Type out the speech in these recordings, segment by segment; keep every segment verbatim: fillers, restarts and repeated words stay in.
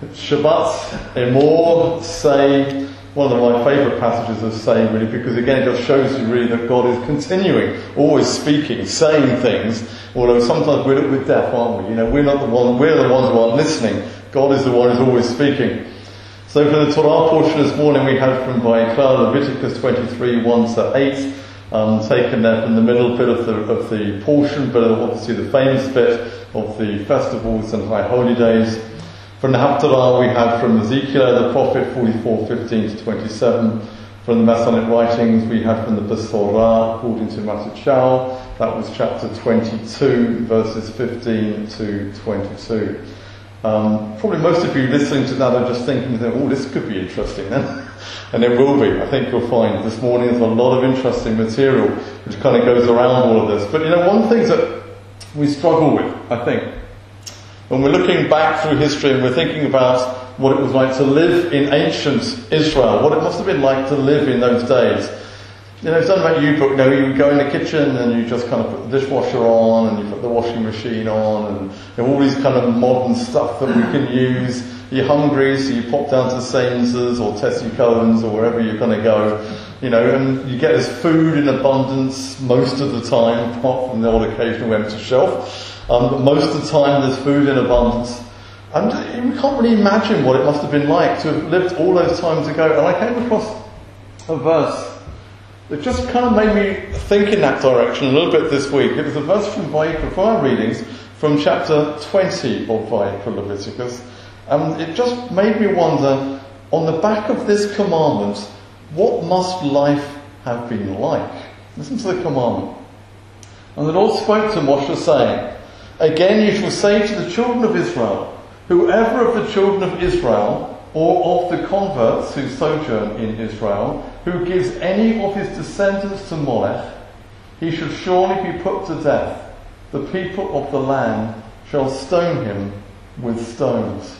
Shabbat, Emor, Say, one of my favourite passages of Say, really, because again it just shows you really that God is continuing, always speaking, saying things, although sometimes we're a little bit deaf, aren't we? You know, we're not the one, we're the ones who aren't listening. God is the one who's always speaking. So for the Torah portion this morning we had from Vayikra, Leviticus twenty-three, one to eight, um, taken there from the middle bit of the, of the portion, but obviously the famous bit of the festivals and high holy days. From the Haftarah we had from Ezekiel the prophet, forty-four, fifteen to twenty-seven. From the Masonic writings we had from the Besorah, according to Matthew, that was chapter twenty-two, verses fifteen to twenty-two. Um, probably most of you listening to that are just thinking, oh, this could be interesting then. And it will be. I think you'll find this morning there's a lot of interesting material which kind of goes around all of this. But you know, one thing that we struggle with, I think, when we're looking back through history and we're thinking about what it was like to live in ancient Israel, what it must have been like to live in those days. You know, it's not about you, but you know, you go in the kitchen and you just kind of put the dishwasher on and you put the washing machine on and you know, all these kind of modern stuff that we can use. You're hungry, so you pop down to Sains's or Tessie Cohen's or wherever you're going to go, you know, and you get this food in abundance most of the time, apart from the odd occasional empty shelf. Um, but most of the time there's food in abundance. And we can't really imagine what it must have been like to have lived all those times ago. And I came across a verse that just kind of made me think in that direction a little bit this week. It was a verse from Vayikra, from our readings, from chapter twenty of Vayikra Leviticus. And it just made me wonder, on the back of this commandment, what must life have been like? Listen to the commandment. And the Lord spoke to Moshe, saying, again you shall say to the children of Israel, whoever of the children of Israel, or of the converts who sojourn in Israel, who gives any of his descendants to Molech, he shall surely be put to death. The people of the land shall stone him with stones.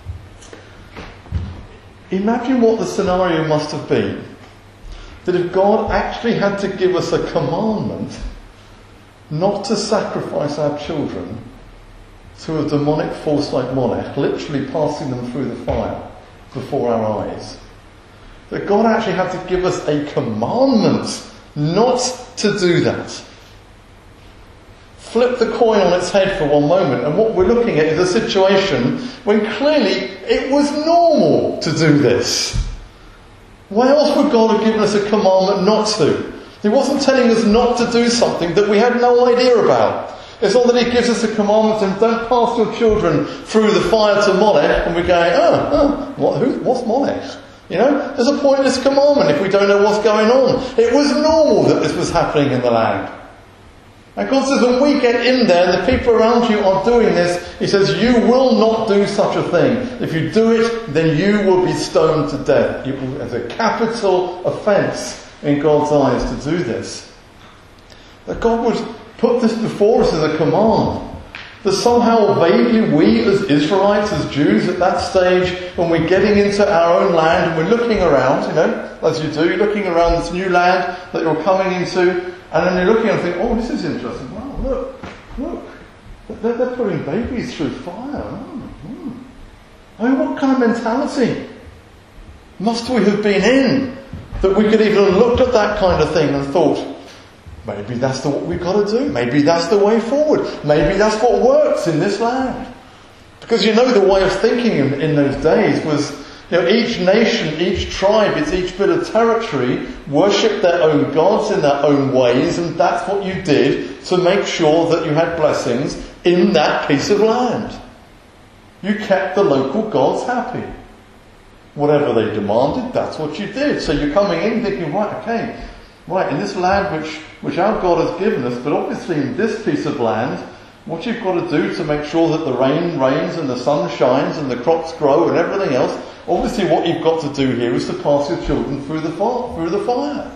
Imagine what the scenario must have been. That if God actually had to give us a commandment not to sacrifice our children to a demonic force like Molech, literally passing them through the fire before our eyes. That God actually had to give us a commandment not to do that. Flip the coin on its head for one moment, and what we're looking at is a situation when clearly it was normal to do this. Why else would God have given us a commandment not to? He wasn't telling us not to do something that we had no idea about. It's not that he gives us a commandment and don't pass your children through the fire to Molech, and we're going, oh, oh what, who, what's Molech? You know, there's a pointless commandment if we don't know what's going on. It was normal that this was happening in the land. And God says, when we get in there and the people around you are doing this, he says, you will not do such a thing. If you do it, then you will be stoned to death. It will, it's a capital offence in God's eyes to do this. That God would put this before us as a command. That somehow vaguely we as Israelites, as Jews at that stage, when we're getting into our own land and we're looking around, you know, as you do, you're looking around this new land that you're coming into, and then you're looking and think, oh, this is interesting. Wow, look, look. They're, they're putting babies through fire. Oh, hmm. I mean, what kind of mentality must we have been in that we could even have looked at that kind of thing and thought, maybe that's the, what we've got to do. Maybe that's the way forward. Maybe that's what works in this land. Because you know the way of thinking in, in those days was, you know, each nation, each tribe, it's each bit of territory, worshipped their own gods in their own ways, and that's what you did to make sure that you had blessings in that piece of land. You kept the local gods happy. Whatever they demanded, that's what you did. So you're coming in thinking, right, okay, right, in this land which, which our God has given us, but obviously in this piece of land, what you've got to do to make sure that the rain rains and the sun shines and the crops grow and everything else, obviously what you've got to do here is to pass your children through the fire. Through the fire.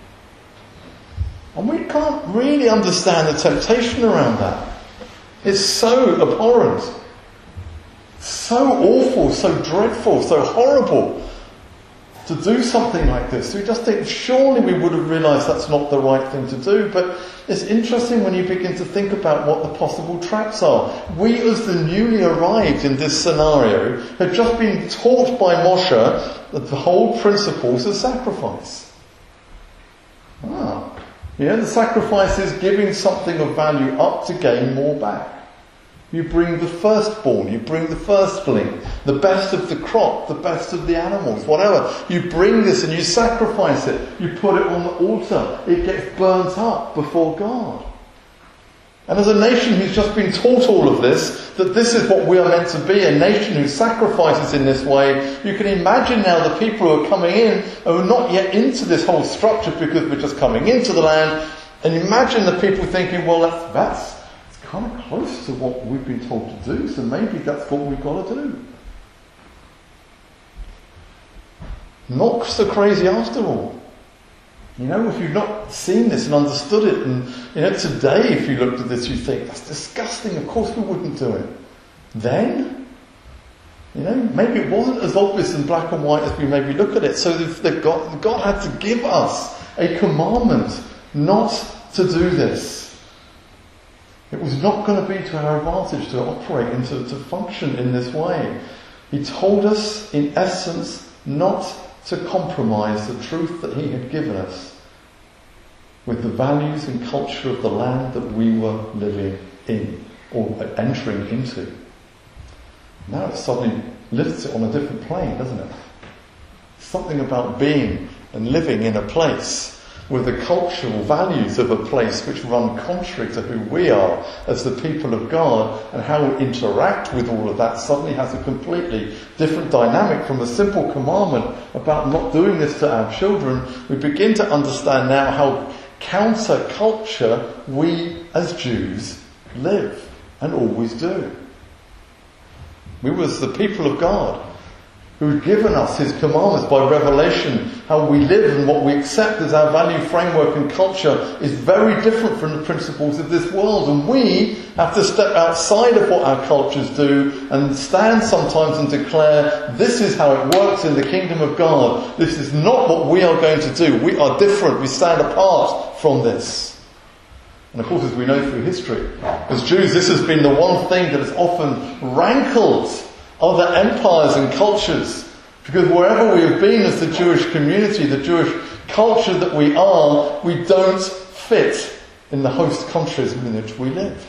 And we can't really understand the temptation around that. It's so abhorrent, so awful, so dreadful, so horrible to do something like this. So we just think, surely we would have realised that's not the right thing to do. But it's interesting when you begin to think about what the possible traps are. We, as the newly arrived in this scenario, have just been taught by Moshe that the whole principles of sacrifice. Ah. Yeah, the sacrifice is giving something of value up to gain more back. You bring the firstborn, you bring the firstling, the best of the crop, the best of the animals, whatever. You bring this and you sacrifice it. You put it on the altar. It gets burnt up before God. And as a nation who's just been taught all of this, that this is what we are meant to be, a nation who sacrifices in this way, you can imagine now the people who are coming in who are not yet into this whole structure because we're just coming into the land. And imagine the people thinking, well, that's, that's kind of close to what we've been told to do, so maybe that's what we've got to do. Not so crazy after all. You know, if you've not seen this and understood it, and you know, today if you looked at this you think, that's disgusting, of course we wouldn't do it. Then, you know, maybe it wasn't as obvious in black and white as we maybe look at it. So that God, God had to give us a commandment not to do this. It was not going to be to our advantage to operate and to, to function in this way. He told us, in essence, not to compromise the truth that he had given us with the values and culture of the land that we were living in or entering into. Now it suddenly lifts it on a different plane, doesn't it? Something about being and living in a place with the cultural values of a place which run contrary to who we are as the people of God, and how we interact with all of that suddenly has a completely different dynamic from a simple commandment about not doing this to our children. We begin to understand now how counter-culture we as Jews live and always do. We was the people of God who had given us his commandments by revelation. How we live and what we accept as our value framework and culture is very different from the principles of this world. And we have to step outside of what our cultures do and stand sometimes and declare, this is how it works in the kingdom of God. This is not what we are going to do. We are different. We stand apart from this. And of course, as we know through history, as Jews, this has been the one thing that has often rankled other empires and cultures, because wherever we have been as the Jewish community, the Jewish culture that we are, we don't fit in the host countries in which we live.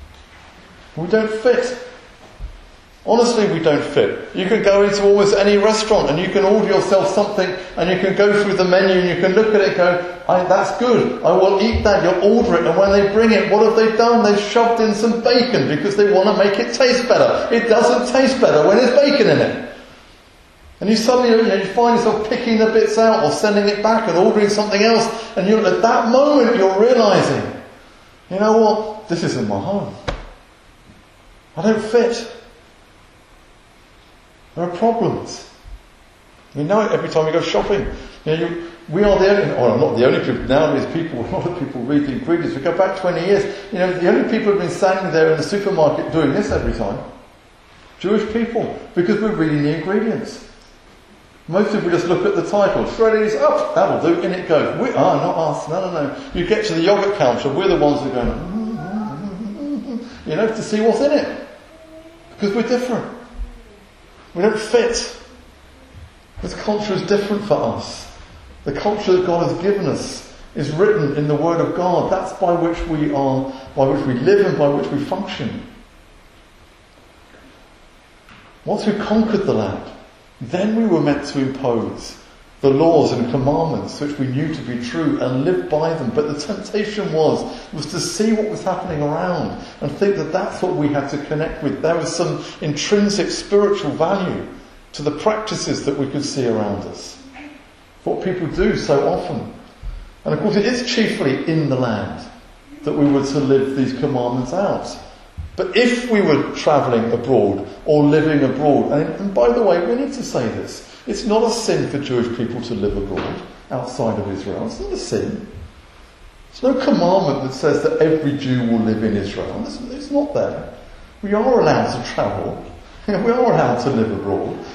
We don't fit. Honestly, we don't fit. You can go into almost any restaurant and you can order yourself something and you can go through the menu and you can look at it and go, I, that's good, I will eat that. You'll order it, and when they bring it, what have they done? They've shoved in some bacon because they want to make it taste better. It doesn't taste better when there's bacon in it. And you suddenly, you know, you find yourself picking the bits out or sending it back and ordering something else, and you're, at that moment you're realising, you know what, this isn't my home. I don't fit. There are problems. You know it every time you go shopping. You know, you, we are the only, or not the only people, nowadays people, a lot of people read the ingredients. We go back twenty years, you know, the only people who have been standing there in the supermarket doing this every time, Jewish people, because we're reading the ingredients. Most people just look at the title, Shreddies, oh, that'll do, in it goes. We are, not us, no, no, no. You get to the yogurt counter, we're the ones who are going, you know, to see what's in it. Because we're different. We don't fit. This culture is different for us. The culture that God has given us is written in the Word of God. That's by which we are, by which we live and by which we function. Once we conquered the land, then we were meant to impose the laws and commandments which we knew to be true and live by them. But the temptation was, was to see what was happening around and think that that's what we had to connect with. There was some intrinsic spiritual value to the practices that we could see around us. What people do so often. And of course it is chiefly in the land that we were to live these commandments out. But if we were travelling abroad or living abroad, and, and by the way, we need to say this, it's not a sin for Jewish people to live abroad, outside of Israel. It's not a sin. There's no commandment that says that every Jew will live in Israel. It's, it's not there. We are allowed to travel. We are allowed to live abroad.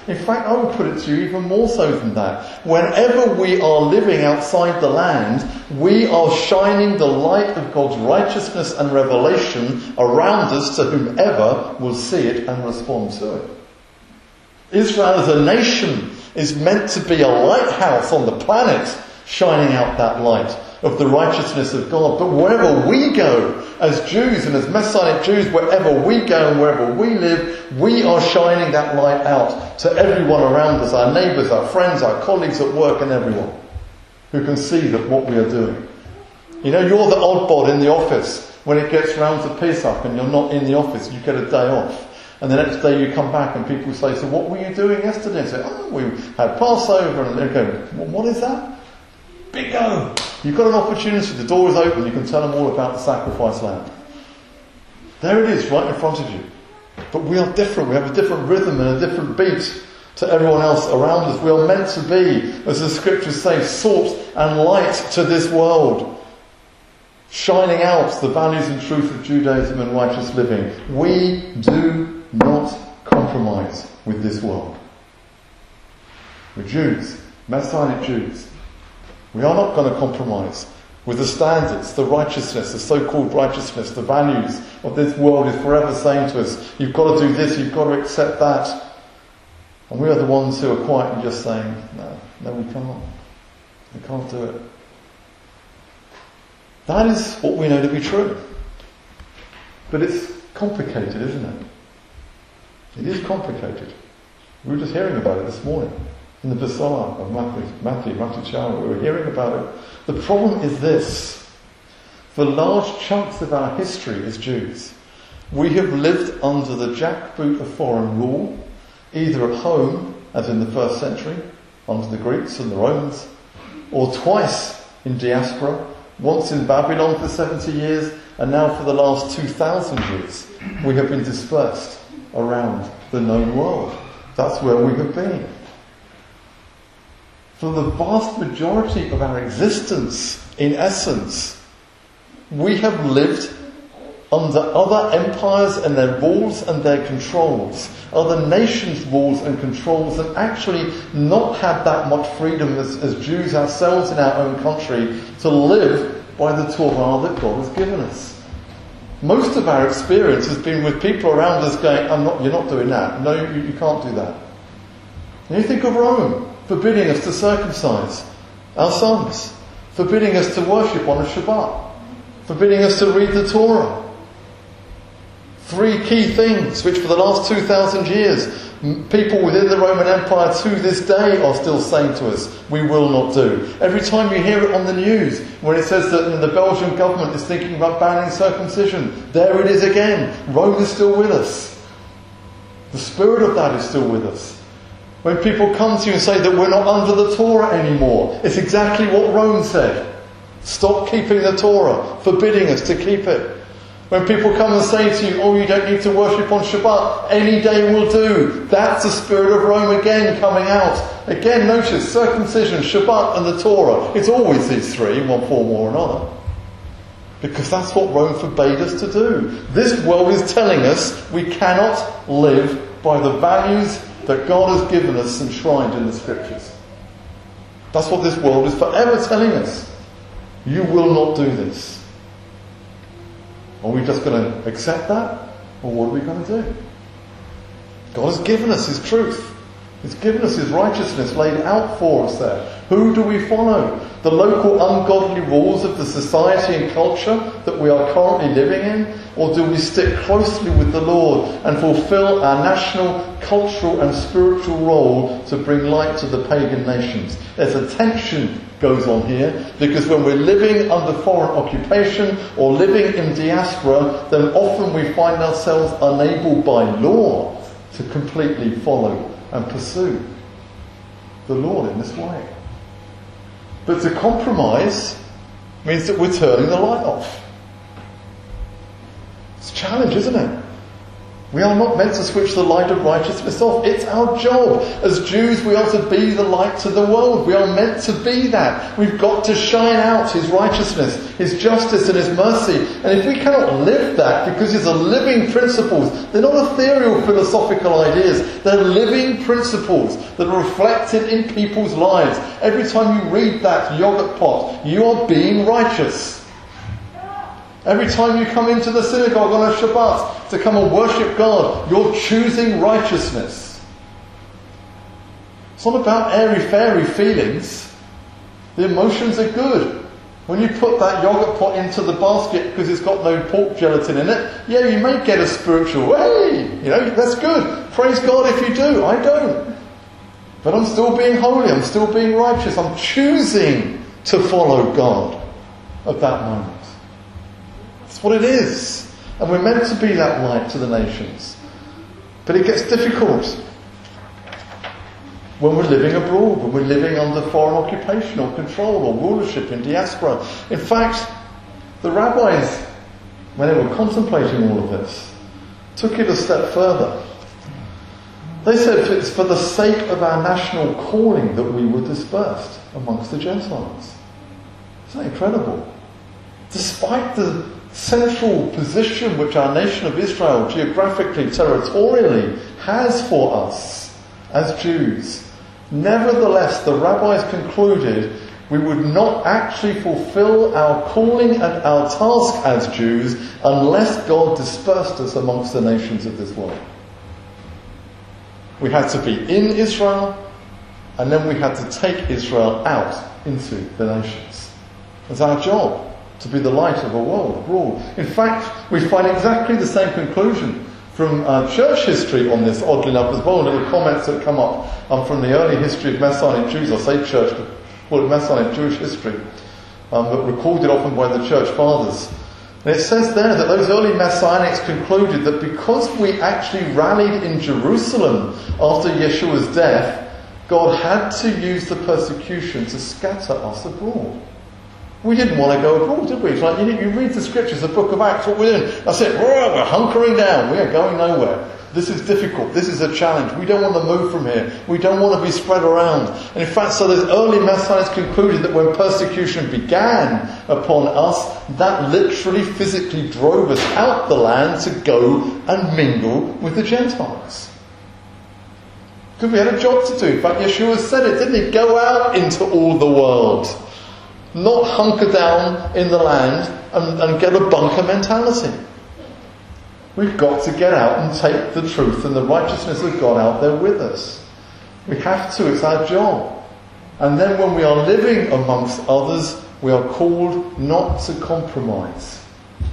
In fact, I would put it to you even more so than that. Whenever we are living outside the land, we are shining the light of God's righteousness and revelation around us to whomever will see it and respond to it. Israel as a nation is meant to be a lighthouse on the planet, shining out that light of the righteousness of God. But wherever we go, as Jews and as Messianic Jews, wherever we go and wherever we live, we are shining that light out to everyone around us, our neighbours, our friends, our colleagues at work, and everyone who can see that what we are doing. You know, you're the oddball in the office. When it gets round to Pesach and you're not in the office, you get a day off. And the next day you come back and people say, so what were you doing yesterday? And say, oh, we had Passover. And they go, what is that? Bingo! You've got an opportunity. The door is open. You can tell them all about the sacrifice lamb. There it is, right in front of you. But we are different. We have a different rhythm and a different beat to everyone else around us. We are meant to be, as the scriptures say, salt and light to this world, shining out the values and truth of Judaism and righteous living. We do not compromise with this world. We're Jews, Messianic Jews. We are not going to compromise with the standards, the righteousness, the so-called righteousness, the values of this world is forever saying to us, you've got to do this, you've got to accept that. And we are the ones who are quietly just saying, no, no we can't. We can't do it. That is what we know to be true. But it's complicated, isn't it? It is complicated. We were just hearing about it this morning in the Basar of Matthew, Matthew, Matthew Chara. We were hearing about it. The problem is this. For large chunks of our history as Jews, we have lived under the jackboot of foreign rule, either at home, as in the first century, under the Greeks and the Romans, or twice in diaspora, once in Babylon for seventy years, and now for the last two thousand years, we have been dispersed around the known world. That's where we have been. For the vast majority of our existence, in essence, we have lived under other empires and their rules and their controls, other nations' rules and controls, and actually not had that much freedom as, as Jews ourselves in our own country to live by the Torah that God has given us. Most of our experience has been with people around us going, I'm not, you're not doing that. No, you, you can't do that. And you think of Rome, forbidding us to circumcise our sons, forbidding us to worship on a Shabbat, forbidding us to read the Torah. Three key things which for the last two thousand years, people within the Roman Empire to this day are still saying to us, we will not do. Every time you hear it on the news, when it says that the Belgian government is thinking about banning circumcision, there it is again. Rome is still with us. The spirit of that is still with us. When people come to you and say that we're not under the Torah anymore, it's exactly what Rome said. Stop keeping the Torah, forbidding us to keep it. When people come and say to you, oh, you don't need to worship on Shabbat, any day will do. That's the spirit of Rome again coming out. Again, notice, circumcision, Shabbat and the Torah. It's always these three in one form or another. Because that's what Rome forbade us to do. This world is telling us we cannot live by the values that God has given us enshrined in the Scriptures. That's what this world is forever telling us. You will not do this. Are we just going to accept that? Or what are we going to do? God has given us His truth. He's given us His righteousness laid out for us there. Who do we follow? The local ungodly rules of the society and culture that we are currently living in? Or do we stick closely with the Lord and fulfill our national, cultural and spiritual role to bring light to the pagan nations? There's a tension goes on here, because when we're living under foreign occupation or living in diaspora, then often we find ourselves unable by law to completely follow and pursue the Lord in this way. But to compromise means that we're turning the light off. It's a challenge, isn't it? We are not meant to switch the light of righteousness off. It's our job. As Jews, we are to be the light to the world. We are meant to be that. We've got to shine out His righteousness, His justice and His mercy. And if we cannot live that, because these are living principles, they're not ethereal philosophical ideas. They're living principles that are reflected in people's lives. Every time you read that yogurt pot, you are being righteous. Every time you come into the synagogue on a Shabbat to come and worship God, you're choosing righteousness. It's not about airy-fairy feelings. The emotions are good. When you put that yogurt pot into the basket because it's got no pork gelatin in it, yeah, you may get a spiritual, hey, you know, that's good. Praise God if you do. I don't. But I'm still being holy. I'm still being righteous. I'm choosing to follow God at that moment. That's what it is. And we're meant to be that light to the nations. But it gets difficult when we're living abroad, when we're living under foreign occupation or control or rulership in diaspora. In fact, the rabbis, when they were contemplating all of this, took it a step further. They said it's for the sake of our national calling that we were dispersed amongst the Gentiles. Isn't that incredible? Despite the central position which our nation of Israel geographically, territorially has for us as Jews, nevertheless the rabbis concluded we would not actually fulfill our calling and our task as Jews unless God dispersed us amongst the nations of this world. We had to be in Israel, and then we had to take Israel out into the nations. It's our job to be the light of a world abroad. In fact, we find exactly the same conclusion from uh, church history on this, oddly enough as well. Little comments that come up um, from the early history of Messianic Jews. I say church, but call it Messianic Jewish history, um, but recorded often by the church fathers. And it says there that those early Messianics concluded that because we actually rallied in Jerusalem after Yeshua's death, God had to use the persecution to scatter us abroad. We didn't want to go abroad, did we? It's like, you, you read the scriptures, the book of Acts, what we're doing. That's it, we're, we're hunkering down, we are going nowhere. This is difficult, this is a challenge. We don't want to move from here. We don't want to be spread around. And in fact, so those early Messianics concluded that when persecution began upon us, that literally physically drove us out the land to go and mingle with the Gentiles. Because we had a job to do. In fact, Yeshua said it, didn't he? Go out into all the world. Not hunker down in the land and, and get a bunker mentality. We've got to get out and take the truth and the righteousness of God out there with us. We have to, it's our job. And then when we are living amongst others, we are called not to compromise.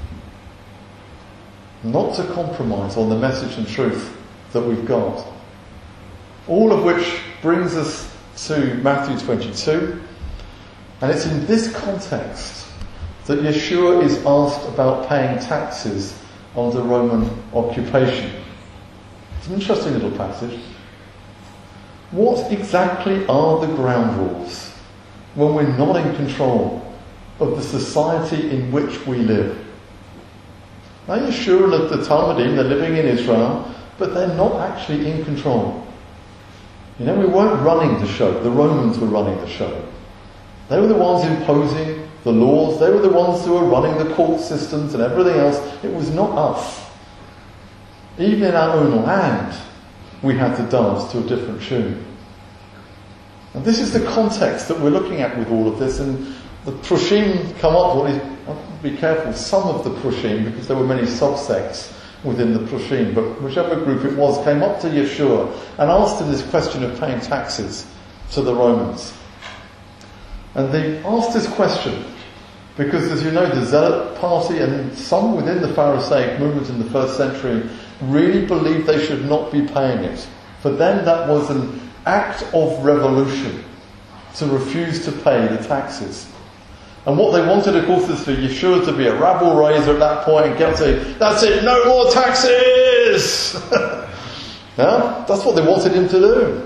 Not to compromise on the message and truth that we've got. All of which brings us to Matthew twenty-two. And it's in this context that Yeshua is asked about paying taxes under Roman occupation. It's an interesting little passage. What exactly are the ground rules when we're not in control of the society in which we live? Now Yeshua and the Talmudim, they're living in Israel, but they're not actually in control. You know, we weren't running the show. The Romans were running the show. They were the ones imposing the laws. They were the ones who were running the court systems and everything else. It was not us. Even in our own land, we had to dance to a different tune. And this is the context that we're looking at with all of this. And the Prushim come up, well, be careful, some of the Prushim, because there were many subsects within the Prushim, but whichever group it was, came up to Yeshua and asked him this question of paying taxes to the Romans. And they asked this question because, as you know, the Zealot party and some within the Pharisaic movement in the first century really believed they should not be paying it. For them that was an act of revolution to refuse to pay the taxes. And what they wanted, of course, is for Yeshua to be a rabble raiser at that point and get to say, that's it, no more taxes! Yeah? That's what they wanted him to do.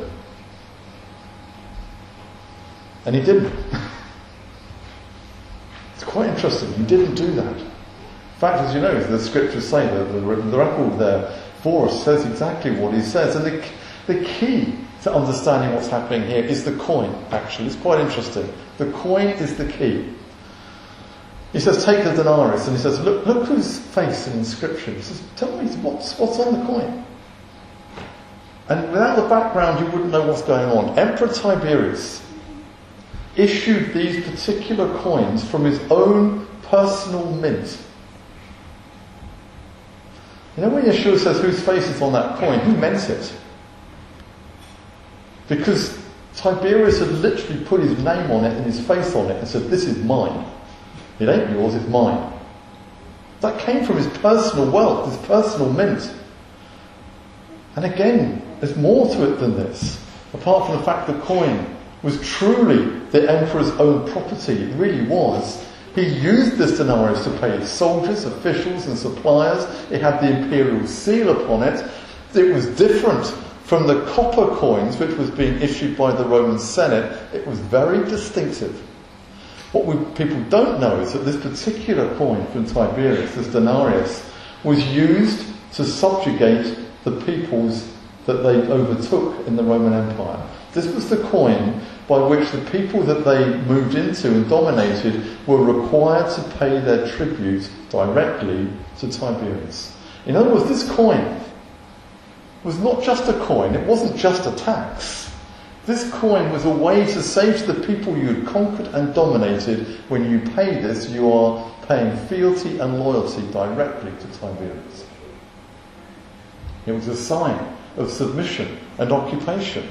And he didn't. It's quite interesting. He didn't do that. In fact, as you know, the scriptures say, the, the, the record there, for us, says exactly what he says. And the, the key to understanding what's happening here is the coin, actually. It's quite interesting. The coin is the key. He says, take the denarius, and he says, look, look whose face and inscription. He says, tell me what's, what's on the coin. And without the background, you wouldn't know what's going on. Emperor Tiberius issued these particular coins from his own personal mint. You know when Yeshua says whose face is on that coin, he meant it. Because Tiberius had literally put his name on it and his face on it and said, this is mine. It ain't yours, it's mine. That came from his personal wealth, his personal mint. And again, there's more to it than this. Apart from the fact the coin was truly the emperor's own property, it really was. He used this denarius to pay his soldiers, officials and suppliers. It had the imperial seal upon it. It was different from the copper coins which was being issued by the Roman Senate. It was very distinctive. What we, people don't know is that this particular coin from Tiberius, this denarius, was used to subjugate the peoples that they overtook in the Roman Empire. This was the coin by which the people that they moved into and dominated were required to pay their tribute directly to Tiberius. In other words, this coin was not just a coin, it wasn't just a tax. This coin was a way to say to the people you had conquered and dominated, when you pay this, you are paying fealty and loyalty directly to Tiberius. It was a sign of submission and occupation.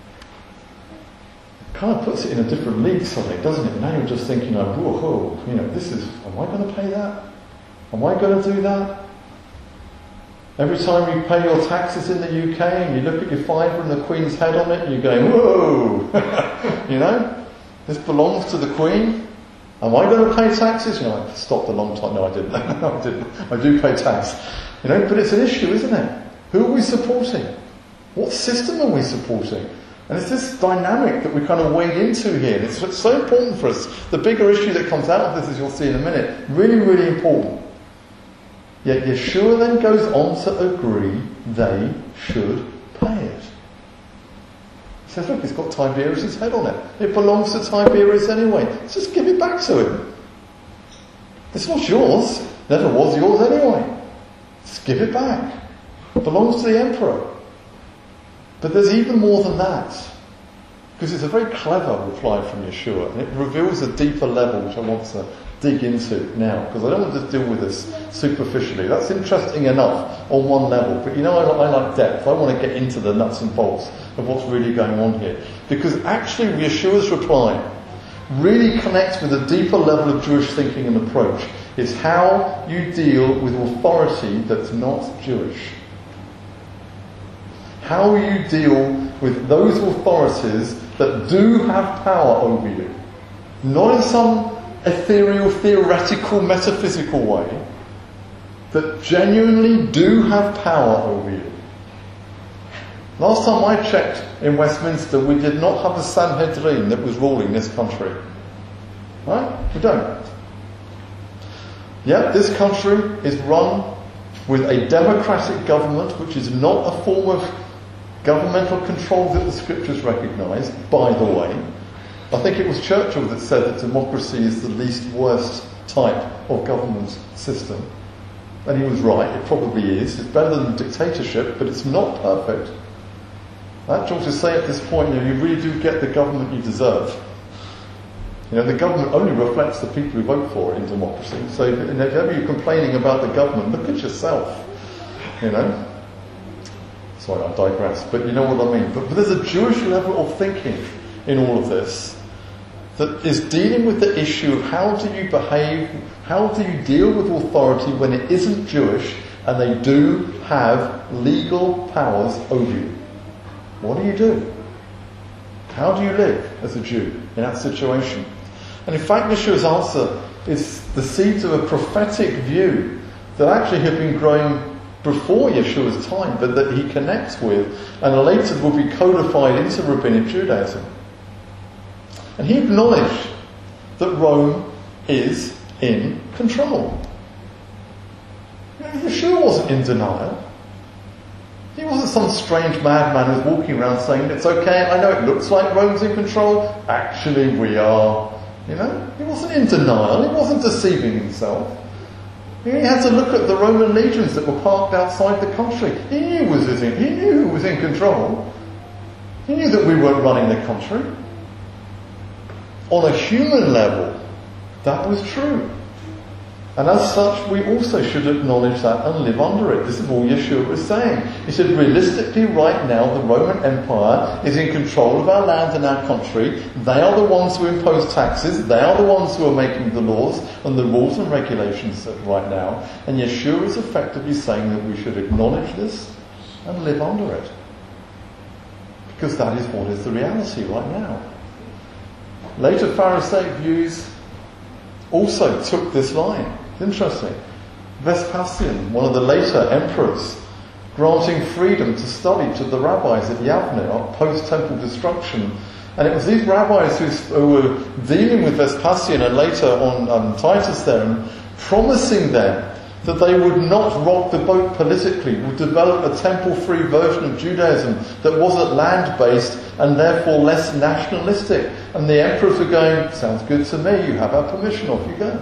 It kind of puts it in a different league suddenly, doesn't it? Now you're just thinking, like, whoa, you know, this is, am I going to pay that? Am I going to do that? Every time you pay your taxes in the U K and you look at your fiver and the Queen's head on it, and you're going, whoa! You know? This belongs to the Queen. Am I going to pay taxes? You know, I stopped a long time. No, I didn't. No, I didn't. I do pay tax. You know, but it's an issue, isn't it? Who are we supporting? What system are we supporting? And it's this dynamic that we kind of wade into here. And it's so important for us. The bigger issue that comes out of this, as you'll see in a minute, really, really important. Yet Yeshua then goes on to agree they should pay it. He says, look, it's got Tiberius' head on it. It belongs to Tiberius anyway. Just give it back to him. It's not yours. Never was yours anyway. Just give it back. It belongs to the emperor. But there's even more than that. Because it's a very clever reply from Yeshua. And it reveals a deeper level which I want to dig into now, because I don't want to deal with this superficially. That's interesting enough on one level, but you know, I, I like depth. I want to get into the nuts and bolts of what's really going on here, because actually Yeshua's reply really connects with a deeper level of Jewish thinking and approach. It's how you deal with authority that's not Jewish. How you deal with those authorities that do have power over you, not in some ethereal, theoretical, metaphysical way, that genuinely do have power over you. Last time I checked in Westminster, we did not have a Sanhedrin that was ruling this country. Right? We don't. Yet this country is run with a democratic government, which is not a form of governmental control that the scriptures recognise, by the way. I think it was Churchill that said that democracy is the least worst type of government system. And he was right, it probably is. It's better than dictatorship, but it's not perfect. I actually to say at this point, you know, you really do get the government you deserve. You know, the government only reflects the people who vote for it in democracy. So if, if ever you're complaining about the government, look at yourself. You know? Sorry, I digress. But you know what I mean. But, but there's a Jewish level of thinking in all of this that is dealing with the issue of how do you behave, how do you deal with authority when it isn't Jewish and they do have legal powers over you. What do you do? How do you live as a Jew in that situation? And in fact, Yeshua's answer is the seeds of a prophetic view that actually have been growing before Yeshua's time, but that he connects with and later will be codified into Rabbinic Judaism. And he acknowledged that Rome is in control. Yeshua wasn't in denial. He wasn't some strange madman who's walking around saying, it's okay, I know it looks like Rome's in control, actually we are. You know, he wasn't in denial, he wasn't deceiving himself. He had to look at the Roman legions that were parked outside the country. He knew who was in, he knew who was in control. He knew that we weren't running the country. On a human level, that was true. And as such, we also should acknowledge that and live under it. This is all Yeshua was saying. He said, realistically, right now, the Roman Empire is in control of our land and our country. They are the ones who impose taxes. They are the ones who are making the laws and the rules and regulations right now. And Yeshua is effectively saying that we should acknowledge this and live under it. Because that is what is the reality right now. Later Pharisaic views also took this line. Interesting. Vespasian, one of the later emperors, granting freedom to study to the rabbis at Yavne post-temple destruction. And it was these rabbis who, who were dealing with Vespasian and later on um, Titus there, and promising them that they would not rock the boat politically, would develop a temple-free version of Judaism that wasn't land-based and therefore less nationalistic. And the emperors were going, sounds good to me, you have our permission, off you go.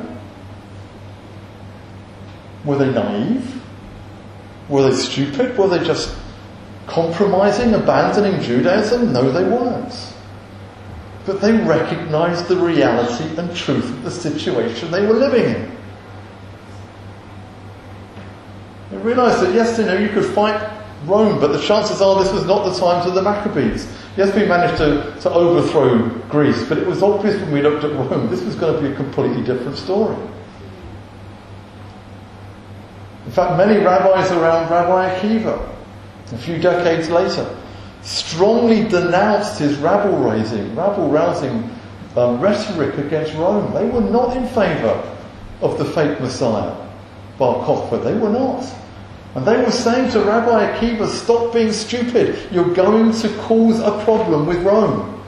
Were they naive? Were they stupid? Were they just compromising, abandoning Judaism? No, they weren't. But they recognized the reality and truth of the situation they were living in. They realized that, yes, you know, you could fight Rome, but the chances are this was not the times of the Maccabees. Yes, we managed to, to overthrow Greece, but it was obvious when we looked at Rome, this was going to be a completely different story. In fact, many rabbis around Rabbi Akiva, a few decades later, strongly denounced his rabble-raising, rabble-rousing um, rhetoric against Rome. They were not in favour of the fake Messiah, Bar Kokhba. They were not. And they were saying to Rabbi Akiva, stop being stupid. You're going to cause a problem with Rome.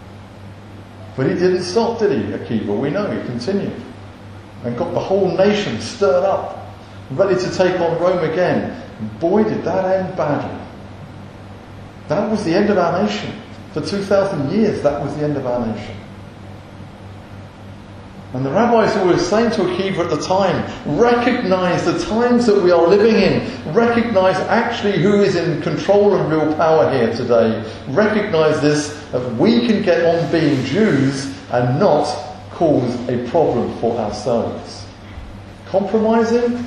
But he didn't stop, did he, Akiva? We know he continued. And got the whole nation stirred up, ready to take on Rome again. And boy, did that end badly. That was the end of our nation. For two thousand years, that was the end of our nation. And the rabbis who were saying to Akiva at the time, recognize the times that we are living in. Recognize actually who is in control and real power here today. Recognize this, that we can get on being Jews and not cause a problem for ourselves. Compromising?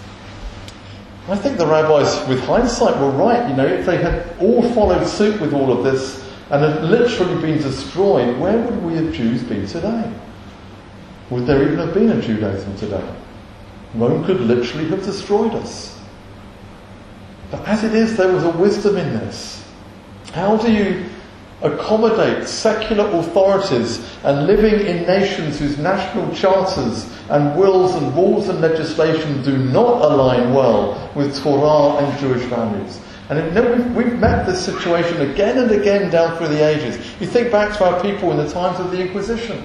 I think the rabbis, with hindsight, were right. You know, if they had all followed suit with all of this and had literally been destroyed, where would we as Jews be today? Would there even have been a Judaism today? Rome could literally have destroyed us. But as it is, there was a wisdom in this. How do you accommodate secular authorities and living in nations whose national charters and wills and rules and legislation do not align well with Torah and Jewish values? And you know, we've, we've met this situation again and again down through the ages. You think back to our people in the times of the Inquisition,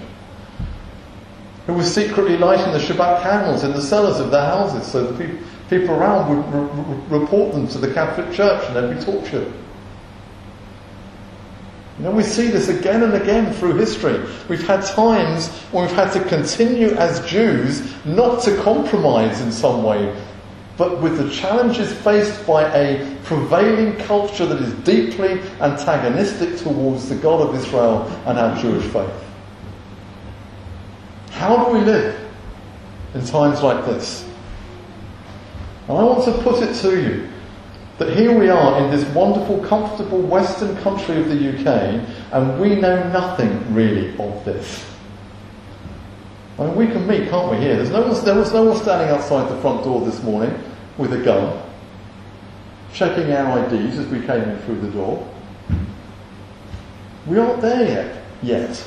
who were secretly lighting the Shabbat candles in the cellars of their houses so the pe- people around would re- re- report them to the Catholic Church and they'd be tortured. You know, we see this again and again through history. We've had times when we've had to continue as Jews not to compromise in some way, but with the challenges faced by a prevailing culture that is deeply antagonistic towards the God of Israel and our Jewish faith. How do we live in times like this? And I want to put it to you that here we are in this wonderful, comfortable Western country of the U K, and we know nothing really of this. I mean, we can meet, can't we, here? There's no one, there was no one standing outside the front door this morning with a gun, checking our I Ds as we came in through the door. We aren't there yet, yet.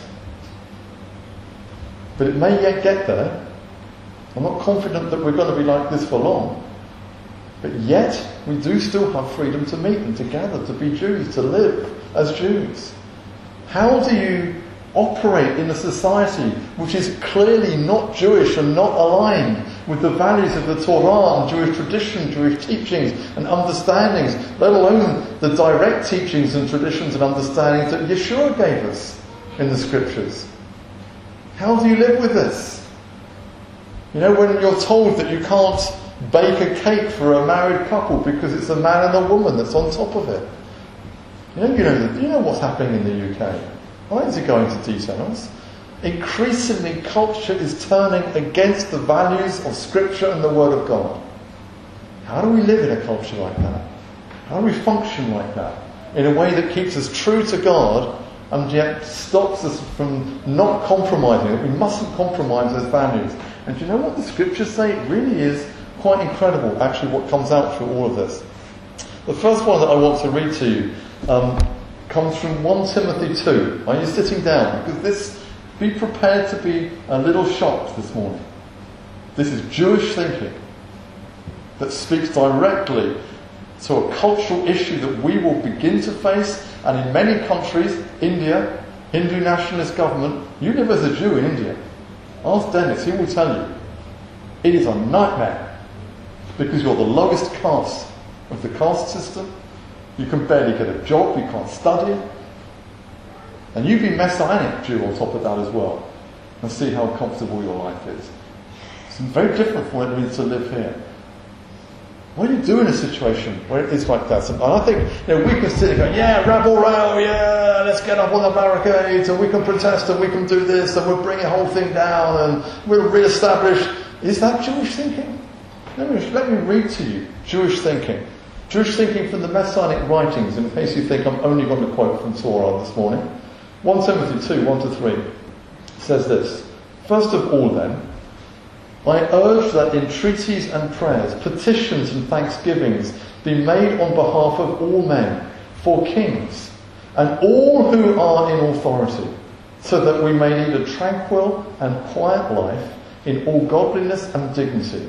But it may yet get there. I'm not confident that we're going to be like this for long. But yet, we do still have freedom to meet and to gather, to be Jews, to live as Jews. How do you operate in a society which is clearly not Jewish and not aligned with the values of the Torah and Jewish tradition, Jewish teachings and understandings, let alone the direct teachings and traditions and understandings that Yeshua gave us in the scriptures. How do you live with this? You know, when you're told that you can't bake a cake for a married couple because it's a man and a woman that's on top of it. You know, you know, you know what's happening in the U K. I don't need to go into details. Increasingly, culture is turning against the values of Scripture and the Word of God. How do we live in a culture like that? How do we function like that? In a way that keeps us true to God and yet stops us from not compromising it. We mustn't compromise those values. And do you know what the Scriptures say? It really is quite incredible, actually, what comes out through all of this. The first one that I want to read to you um, comes from First Timothy two. Are you sitting down? Because this, be prepared to be a little shocked this morning. This is Jewish thinking that speaks directly to a cultural issue that we will begin to face, and in many countries, India, Hindu nationalist government, you live as a Jew in India. Ask Dennis, he will tell you. It is a nightmare, because you're the lowest caste of the caste system. You can barely get a job, you can't study. And you be Messianic Jew on top of that as well, and see how comfortable your life is. It's very different from what it means to live here. What do you do in a situation where it is like that? And I think, you know, we can sit and go, yeah, rabble row, yeah, let's get up on the barricades, and we can protest, and we can do this, and we'll bring the whole thing down, and we'll re-establish. Is that Jewish thinking? Let me, let me read to you Jewish thinking. Jewish thinking from the Messianic writings, in case you think I'm only going to quote from Torah this morning. First Timothy two, one to three says this: First of all then, I urge that entreaties and prayers, petitions and thanksgivings be made on behalf of all men, for kings, and all who are in authority, so that we may lead a tranquil and quiet life in all godliness and dignity.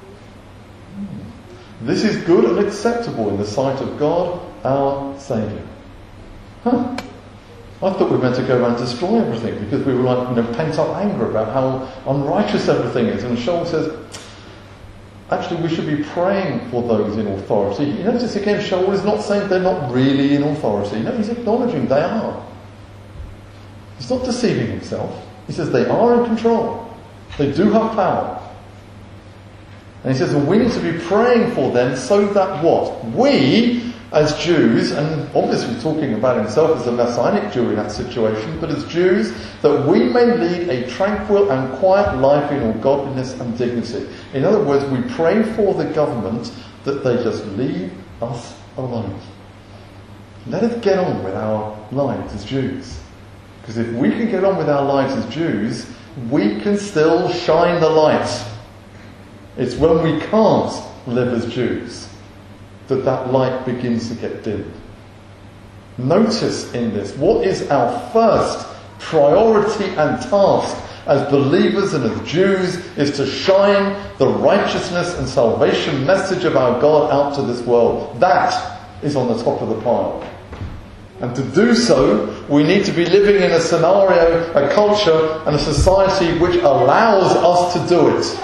This is good and acceptable in the sight of God, our Saviour. Huh. I thought we were meant to go around and destroy everything because we were like, you know, pent up anger about how unrighteous everything is. And Shaul says, actually, we should be praying for those in authority. You notice again, Shaul is not saying they're not really in authority. No, he's acknowledging they are. He's not deceiving himself. He says they are in control. They do have power. And he says, well, we need to be praying for them so that what? We, as Jews, and obviously talking about himself as a Messianic Jew in that situation, but as Jews, that we may lead a tranquil and quiet life in all godliness and dignity. In other words, we pray for the government that they just leave us alone. Let us get on with our lives as Jews. Because if we can get on with our lives as Jews, we can still shine the light. It's when we can't live as Jews that that light begins to get dimmed. Notice in this, what is our first priority and task as believers and as Jews is to shine the righteousness and salvation message of our God out to this world. That is on the top of the pile. And to do so, we need to be living in a scenario, a culture and a society which allows us to do it.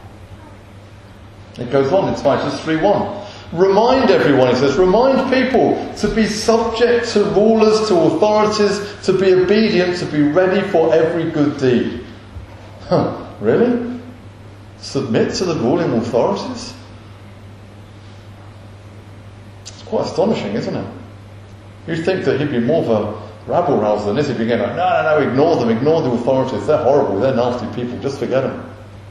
It goes on in Titus three one. Remind everyone, he says, remind people to be subject to rulers, to authorities, to be obedient, to be ready for every good deed. Huh, really? Submit to the ruling authorities? It's quite astonishing, isn't it? You'd think that he'd be more of a rabble-rouser than this. He'd be going like, no, no, no, ignore them, ignore the authorities. They're horrible, they're nasty people, just forget them.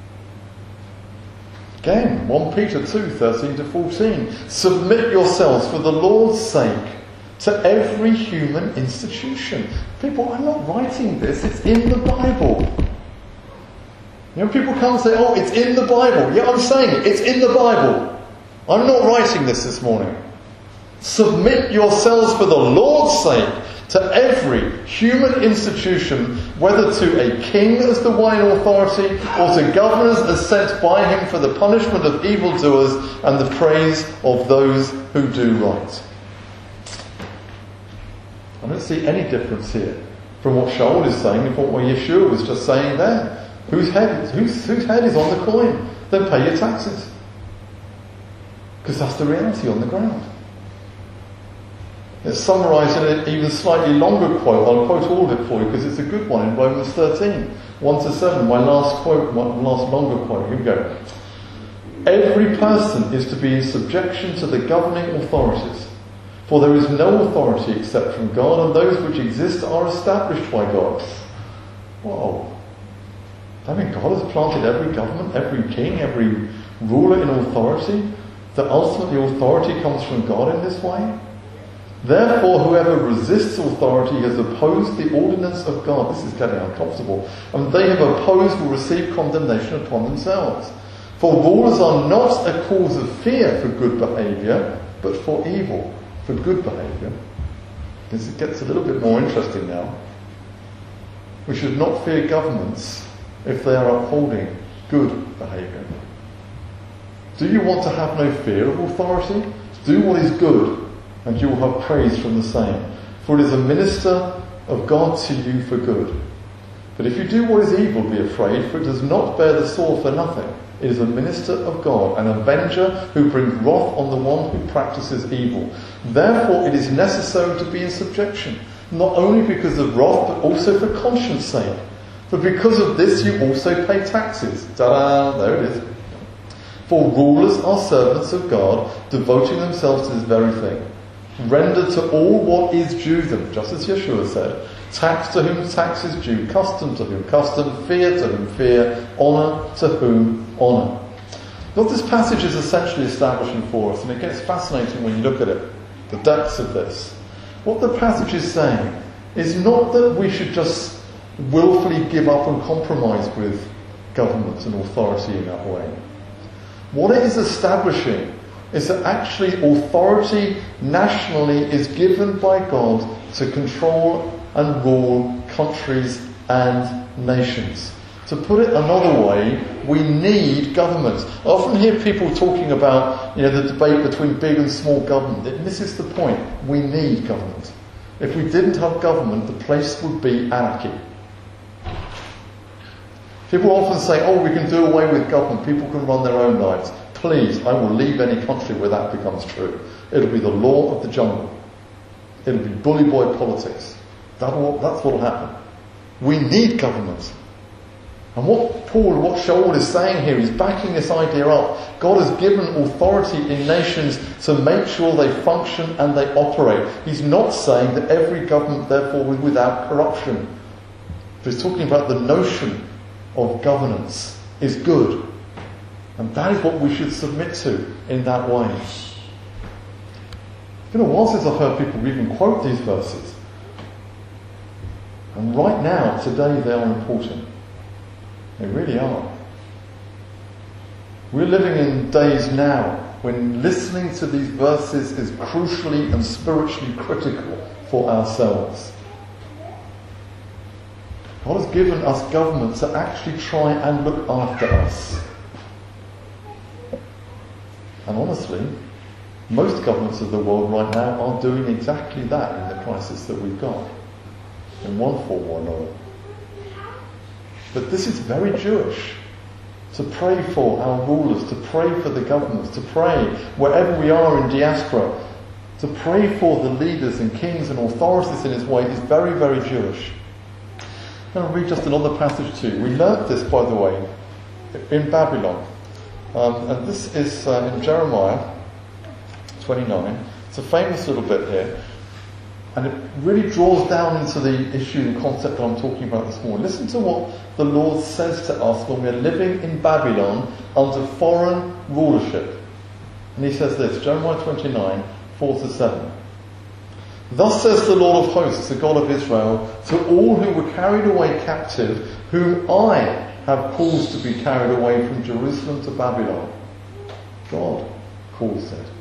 Again, First Peter two, thirteen to fourteen. Submit yourselves for the Lord's sake to every human institution. People, I'm not writing this, it's in the Bible. You know, people come and say, oh, it's in the Bible. Yeah, I'm saying it, it's in the Bible. I'm not writing this this morning. Submit yourselves for the Lord's sake to every human institution, whether to a king as the one in authority, or to governors as sent by him for the punishment of evildoers and the praise of those who do right. I don't see any difference here from what Shaul is saying and from what Yeshua was just saying there. Whose head, whose, whose head is on the coin? then pay your taxes. Because that's the reality on the ground. It's summarised in an even slightly longer quote. I'll quote all of it for you because it's a good one in Romans thirteen, one to seven. My last quote, my last longer quote. Here we go. Every person is to be in subjection to the governing authorities, for there is no authority except from God, and those which exist are established by God. Whoa. I mean, God has planted every government, every king, every ruler in authority. That ultimately authority comes from God in this way. Therefore, whoever resists authority has opposed the ordinance of God. This is getting uncomfortable. And they have opposed will receive condemnation upon themselves. For rulers are not a cause of fear for good behaviour, but for evil, for good behaviour. This gets a little bit more interesting now. We should not fear governments if they are upholding good behaviour. Do you want to have no fear of authority? Do what is good, and you will have praise from the same. For it is a minister of God to you for good. But if you do what is evil, be afraid, for it does not bear the sword for nothing. It is a minister of God, an avenger who brings wrath on the one who practices evil. Therefore it is necessary to be in subjection, not only because of wrath, but also for conscience sake. For because of this you also pay taxes. Ta-da! There it is. For rulers are servants of God, devoting themselves to this very thing. Render to all what is due them, just as Yeshua said. Tax to whom tax is due, custom to whom custom, fear to whom fear, honour to whom honour. What this passage is essentially establishing for us, and it gets fascinating when you look at it, the depths of this. What the passage is saying is not that we should just willfully give up and compromise with government and authority in that way. What it is establishing is that actually authority nationally is given by God to control and rule countries and nations. To put it another way, we need government. I often hear people talking about, you know, the debate between big and small government. It misses the point. We need government. If we didn't have government, the place would be anarchy. People often say, oh, we can do away with government. People can run their own lives. Please, I will leave any country where that becomes true. It'll be the law of the jungle. It'll be bully boy politics. That will, that's what will happen. We need government. And what Paul, what Shaul is saying here, he's backing this idea up. God has given authority in nations to make sure they function and they operate. He's not saying that every government, therefore, is without corruption. But he's talking about the notion of governance is good. And that is what we should submit to in that way. It's been a while since I've heard people even quote these verses. And right now, today, they are important. They really are. We're living in days now when listening to these verses is crucially and spiritually critical for ourselves. God has given us government to actually try and look after us. And honestly, most governments of the world right now are doing exactly that in the crisis that we've got, in one form or another. But this is very Jewish, to pray for our rulers, to pray for the governments, to pray wherever we are in diaspora, to pray for the leaders and kings and authorities in this way is very, very Jewish. I'm going to read just another passage to you. We learnt this, by the way, in Babylon. Um, and this is uh, in Jeremiah twenty-nine. It's a famous little bit here. And it really draws down into the issue and concept that I'm talking about this morning. Listen to what the Lord says to us when we're living in Babylon under foreign rulership. And he says this, Jeremiah twenty-nine, four to seven. Thus says the Lord of hosts, the God of Israel, to all who were carried away captive, whom I have caused to be carried away from Jerusalem to Babylon. God caused it.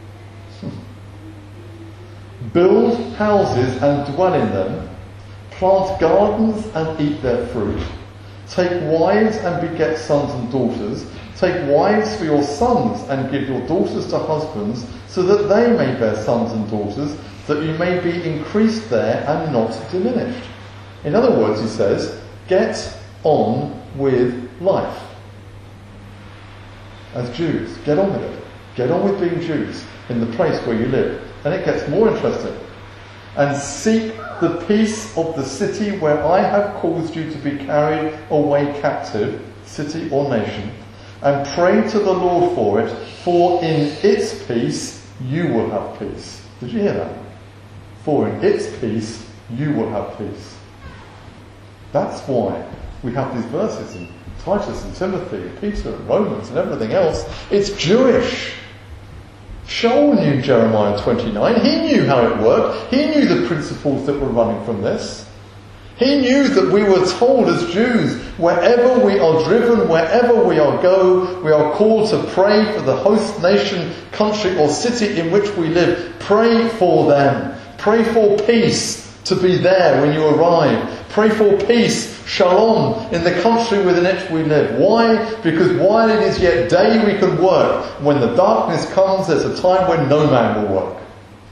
Build houses and dwell in them, plant gardens and eat their fruit, take wives and beget sons and daughters, take wives for your sons and give your daughters to husbands, so that they may bear sons and daughters, that you may be increased there and not diminished. In other words, he says, get on with life. as Jews. Get on with it. Get on with being Jews in the place where you live. And it gets more interesting. And seek the peace of the city where I have caused you to be carried away captive, city or nation, and pray to the Lord for it, for in its peace you will have peace. Did you hear that? For in its peace you will have peace. That's why we have these verses in Titus and Timothy and Peter and Romans and everything else. It's Jewish. Shaul knew Jeremiah twenty-nine. He knew how it worked. He knew the principles that were running from this. He knew that we were told as Jews, wherever we are driven, wherever we are go, we are called to pray for the host nation, country or city in which we live. Pray for them. Pray for peace to be there when you arrive. Pray for peace, shalom, in the country within which we live. Why? Because while it is yet day we can work. When the darkness comes, there's a time when no man will work.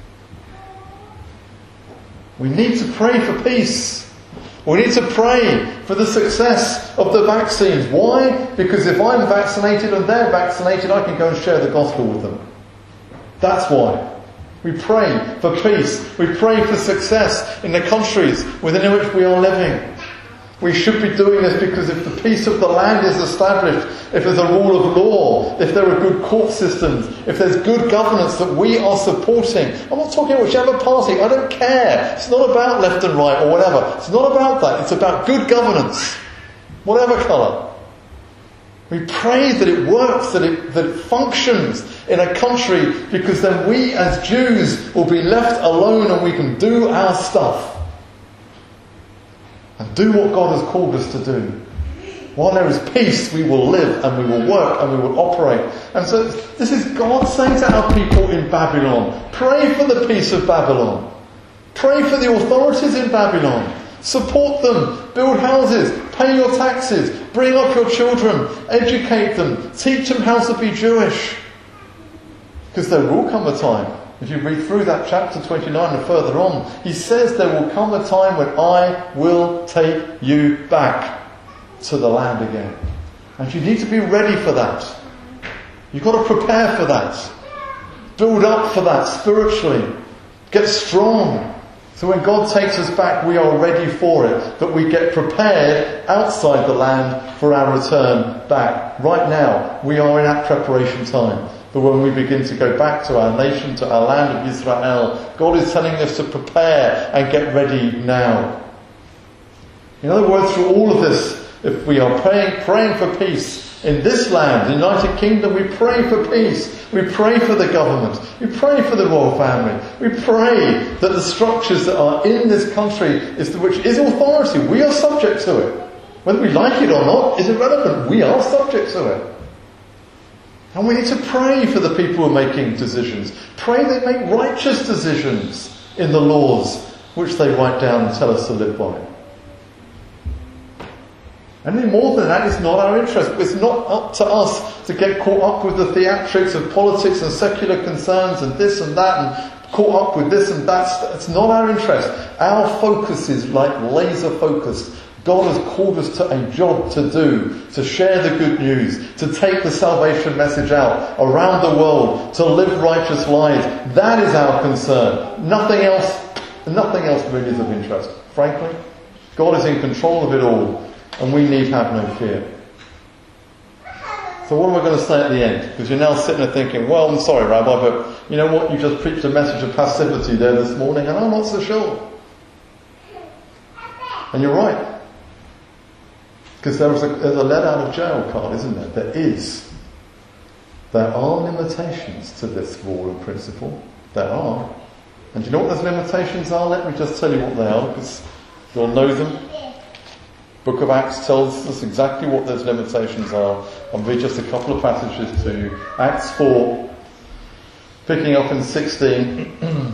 We need to pray for peace. We need to pray for the success of the vaccines. Why? Because if I'm vaccinated and they're vaccinated, I can go and share the gospel with them. That's why. We pray for peace. We pray for success in the countries within which we are living. We should be doing this because if the peace of the land is established, if there's a rule of law, if there are good court systems, if there's good governance that we are supporting. I'm not talking about whichever party, I don't care. It's not about left and right or whatever. It's not about that. It's about good governance. Whatever colour. We pray that it works, that it, that it functions in a country, because then we as Jews will be left alone and we can do our stuff. And do what God has called us to do. While there is peace, we will live and we will work and we will operate. And so this is God saying to our people in Babylon, pray for the peace of Babylon. Pray for the authorities in Babylon. Support them. Build houses. Pay your taxes. Bring up your children. Educate them. Teach them how to be Jewish. Because there will come a time, if you read through that chapter twenty-nine and further on, he says there will come a time when I will take you back to the land again. And you need to be ready for that. You've got to prepare for that. Build up for that spiritually. Get strong. So when God takes us back, we are ready for it. That we get prepared outside the land for our return back. Right now, we are in that preparation time. But when we begin to go back to our nation, to our land of Israel, God is telling us to prepare and get ready now. In other words, through all of this, if we are praying, praying for peace in this land, the United Kingdom, we pray for peace. We pray for the government. We pray for the royal family. We pray that the structures that are in this country, is which is authority, we are subject to it. Whether we like it or not is irrelevant. We are subject to it. And we need to pray for the people who are making decisions. Pray they make righteous decisions in the laws which they write down and tell us to live by. Anything more than that is not our interest. It's not up to us to get caught up with the theatrics of politics and secular concerns and this and that and caught up with this and that. It's not our interest. Our focus is like laser focused. God has called us to a job to do, to share the good news, to take the salvation message out around the world, to live righteous lives. That is our concern. Nothing else, nothing else really is of interest. Frankly, God is in control of it all, and we need have no fear. So what am I going to say at the end? Because you're now sitting there thinking, well, I'm sorry, Rabbi, but you know what? You just preached a message of passivity there this morning, and I'm not so sure. And you're right. Because there is a, there's a let out of jail card, isn't there? There is. There are limitations to this rule and principle. There are. And do you know what those limitations are? Let me just tell you what they are, because you'll know them. Book of Acts tells us exactly what those limitations are. I'll read just a couple of passages to you. Acts four, picking up in sixteen.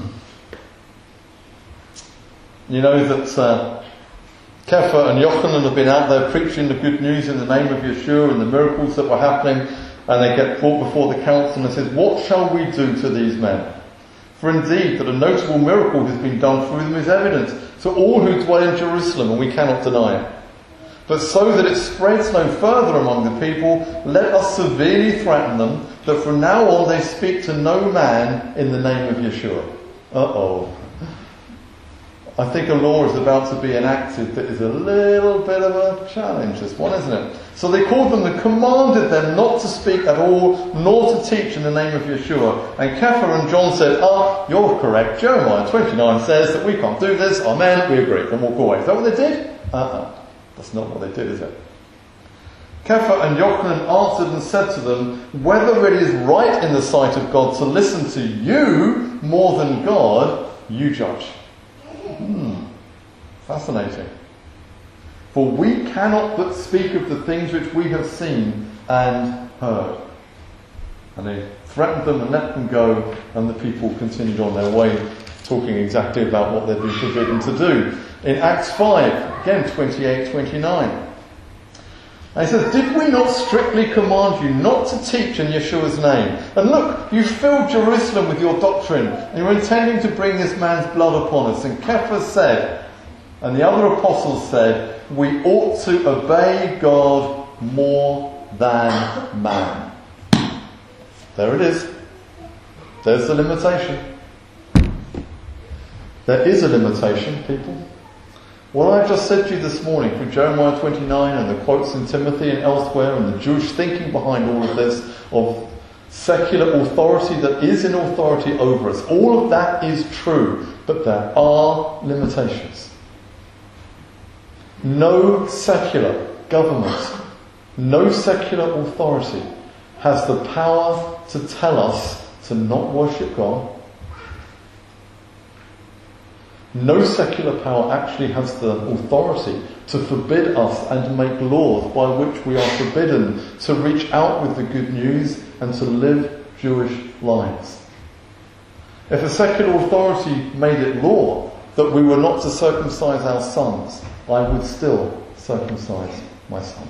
You know that uh, Kepha and Yochanan have been out there preaching the good news in the name of Yeshua and the miracles that were happening, and they get brought before the council and says, what shall we do to these men? For indeed that a notable miracle has been done through them is evident to all who dwell in Jerusalem, and we cannot deny it. But so that it spreads no further among the people, let us severely threaten them that from now on they speak to no man in the name of Yeshua. Uh-oh. I think a law is about to be enacted that is a little bit of a challenge, this one, isn't it? So they called them and commanded them not to speak at all, nor to teach in the name of Yeshua. And Kepha and John said, ah, you're correct. Jeremiah twenty-nine says that we can't do this. Amen. We agree. And walk away. Is that what they did? Uh-uh. That's not what they did, is it? Kepha and Yochanan answered and said to them, whether it is right in the sight of God to listen to you more than God, you judge. Hmm. Fascinating. For we cannot but speak of the things which we have seen and heard. And they threatened them and let them go, and the people continued on their way, talking exactly about what they'd been forbidden to do. In Acts five, again twenty-eight twenty-nine. And he says, did we not strictly command you not to teach in Yeshua's name? And look, you filled Jerusalem with your doctrine, and you're intending to bring this man's blood upon us. And Kepha said, and the other apostles said, we ought to obey God more than man. There it is. There's the limitation. There is a limitation, people. What I just said to you this morning from Jeremiah twenty-nine and the quotes in Timothy and elsewhere and the Jewish thinking behind all of this, of secular authority that is in authority over us, all of that is true, but there are limitations. No secular government, no secular authority has the power to tell us to not worship God. No secular power actually has the authority to forbid us and to make laws by which we are forbidden to reach out with the good news and to live Jewish lives. If a secular authority made it law that we were not to circumcise our sons, I would still circumcise my son.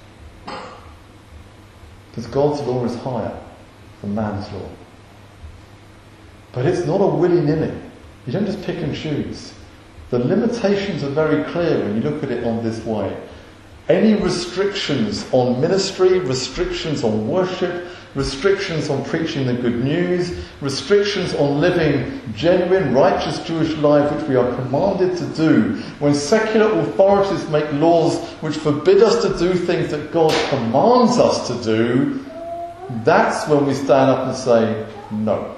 Because God's law is higher than man's law. But it's not a willy-nilly. You don't just pick and choose. The limitations are very clear when you look at it on this way. Any restrictions on ministry, restrictions on worship, restrictions on preaching the good news, restrictions on living genuine, righteous Jewish life, which we are commanded to do, when secular authorities make laws which forbid us to do things that God commands us to do, that's when we stand up and say, no.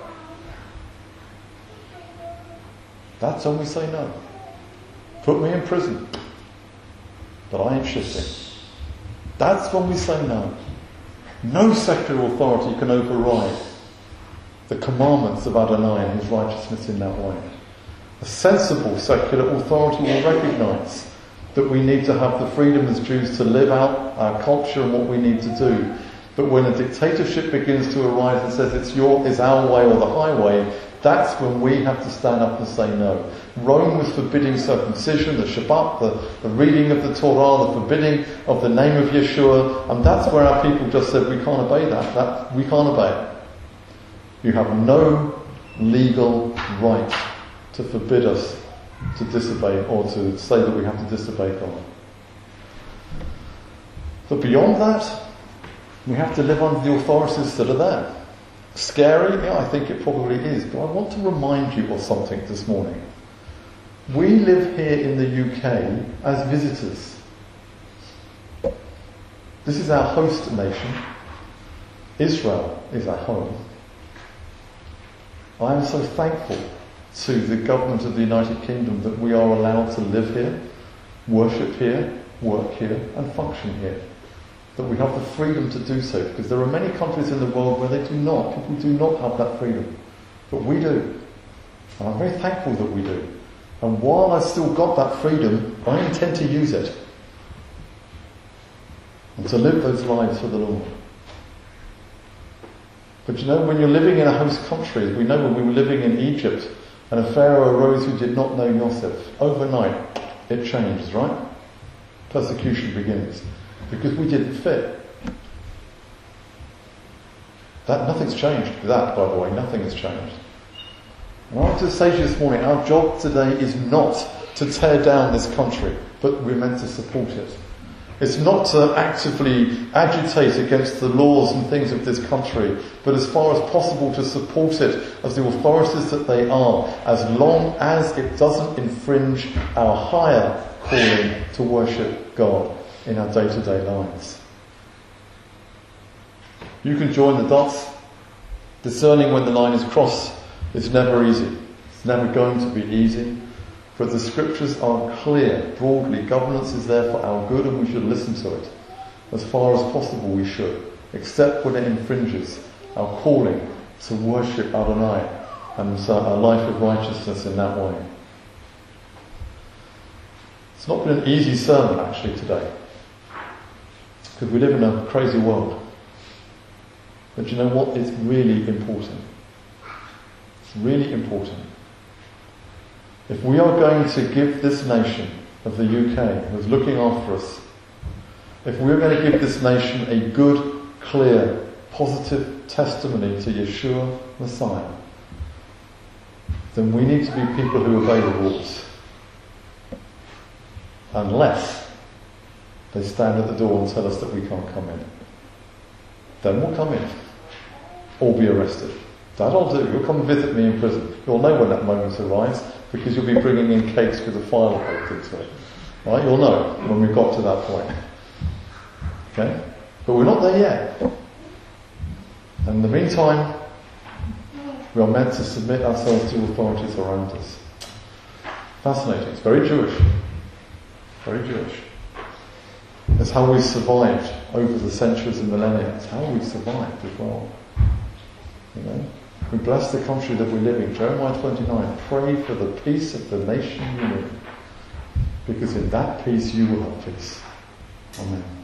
That's when we say no. Put me in prison. But I ain't shifting. That's when we say no. No secular authority can override the commandments of Adonai and his righteousness in that way. A sensible secular authority will recognise that we need to have the freedom as Jews to live out our culture and what we need to do. But when a dictatorship begins to arise and says it's your, it's our way or the highway, that's when we have to stand up and say no. Rome was forbidding circumcision, the Shabbat, the, the reading of the Torah, the forbidding of the name of Yeshua, and that's where our people just said, we can't obey that. that we can't obey it. You have no legal right to forbid us to disobey or to say that we have to disobey God. But beyond that, we have to live under the authorities that are there. Scary? Yeah, I think it probably is. But I want to remind you of something this morning. We live here in the U K as visitors. This is our host nation. Israel is our home. I am so thankful to the government of the United Kingdom that we are allowed to live here, worship here, work here, and function here. That we have the freedom to do so, because there are many countries in the world where they do not. People do not have that freedom. But we do. And I'm very thankful that we do. And while I've still got that freedom, I intend to use it. And to live those lives for the Lord. But you know, when you're living in a host country, we know when we were living in Egypt, and a Pharaoh arose who did not know Yosef, overnight it changes, right? Persecution begins. Because we didn't fit. That nothing's changed with that, by the way. Nothing has changed. And I want to say to you this morning, our job today is not to tear down this country, but we're meant to support it. It's not to actively agitate against the laws and things of this country, but as far as possible to support it as the authorities that they are, as long as it doesn't infringe our higher calling to worship God in our day-to-day lives. You can join the dots. Discerning when the line is crossed is never easy. It's never going to be easy. But the scriptures are clear, broadly. Governance is there for our good and we should listen to it. As far as possible we should. Except when it infringes our calling to worship Adonai and a life of righteousness in that way. It's not been an easy sermon actually today. Because we live in a crazy world. But you know what? It's really important. It's really important. If we are going to give this nation of the U K, who's looking after us, if we're going to give this nation a good, clear, positive testimony to Yeshua Messiah, then we need to be people who obey the rules. Unless they stand at the door and tell us that we can't come in. Then we'll come in. Or be arrested. That I'll do. You'll come and visit me in prison. You'll know when that moment arrives, because you'll be bringing in cakes with a file baked into it. Right? You'll know when we've got to that point. Okay? But we're not there yet. And in the meantime, we are meant to submit ourselves to authorities around us. Fascinating. It's very Jewish. Very Jewish. It's how we survived over the centuries and millennia. It's how we survived as well. You know? We bless the country that we live in. Jeremiah twenty-nine. Pray for the peace of the nation you live in. Because in that peace you will have peace. Amen.